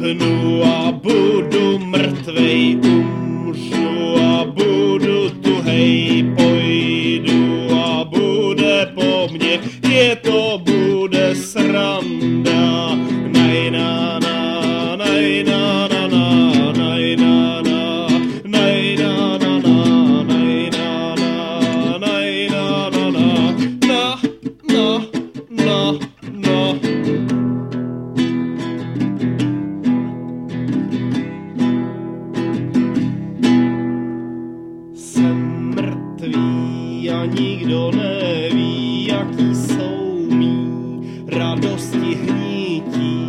usnu a budu mrtvej, umřu a budu tuhej, pojdu a bude po mně, bude sranda. Naj na na, naj na na na, naj na na, naj na na na, naj na na, naj na na na, na. Jsem mrtvý a nikdo neví, jaký jsou mý radosti hnítí.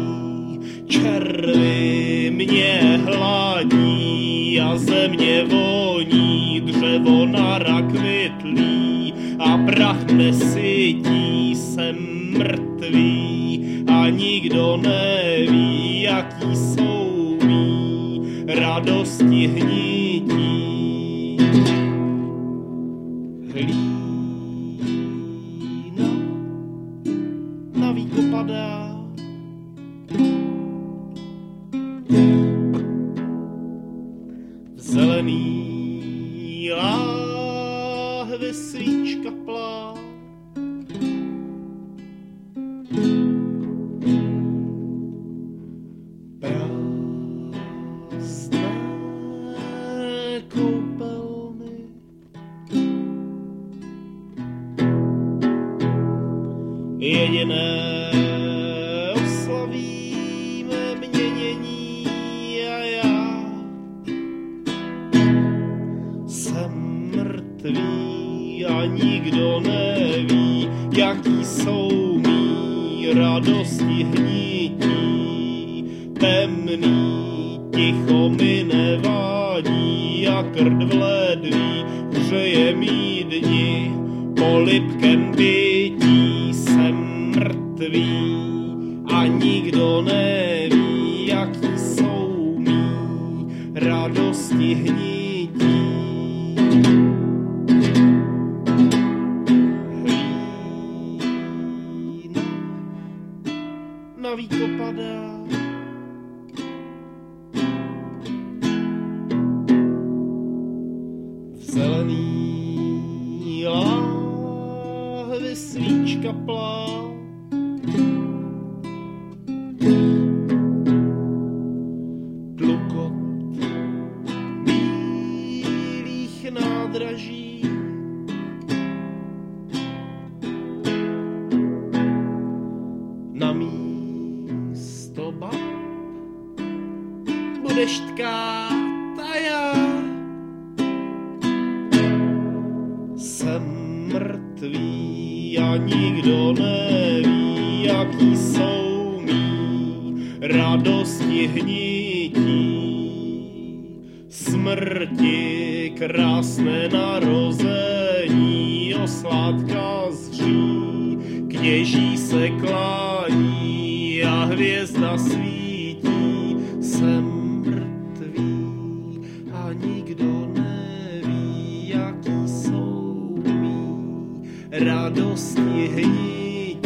Červy mě hladí a země voní, dřevo na rakvitlí a prach nesytí. Jsem mrtvý a nikdo neví, jaký jsou mý radosti hnítí. Hlína na víko padá, v zelený láhvi svíčka plá. Prázdné koupelny, jediné oslavíme měnění a já jsem mrtvý a nikdo neví, jaký jsou mý radosti hnítí. Temný ticho mi nevádí a krd v ledví hřeje mý dni polibkem bytí. Jsem mrtvý a nikdo neví, jaký jsou mý radosti hnítí. Hlína na víko padá, v zelený láhvi svíčka plá. Tlukot bílých nádraží, na místo bab budeš tkát a já jsem mrtvý a nikdo neví, jaký jsou mý radosti hnítí. Smrti krásné narození, osládka zří, kněží se klání a hvězda svítí. Jsem mrtvý a nikdo neví, jaký jsou mý radosti hnítí.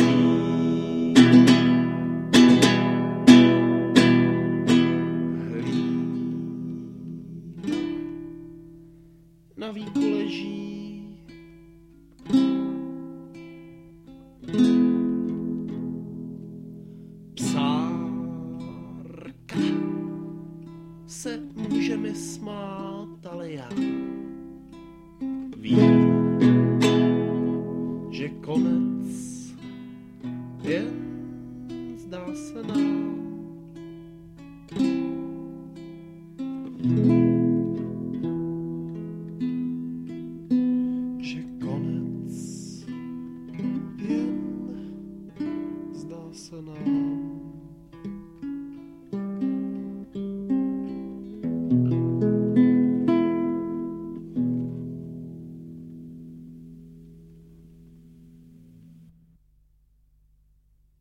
Na víku leží, psárka se může mi smát, ale já vím, že konec jen zdá se nám. Že konec jen zdá se nám.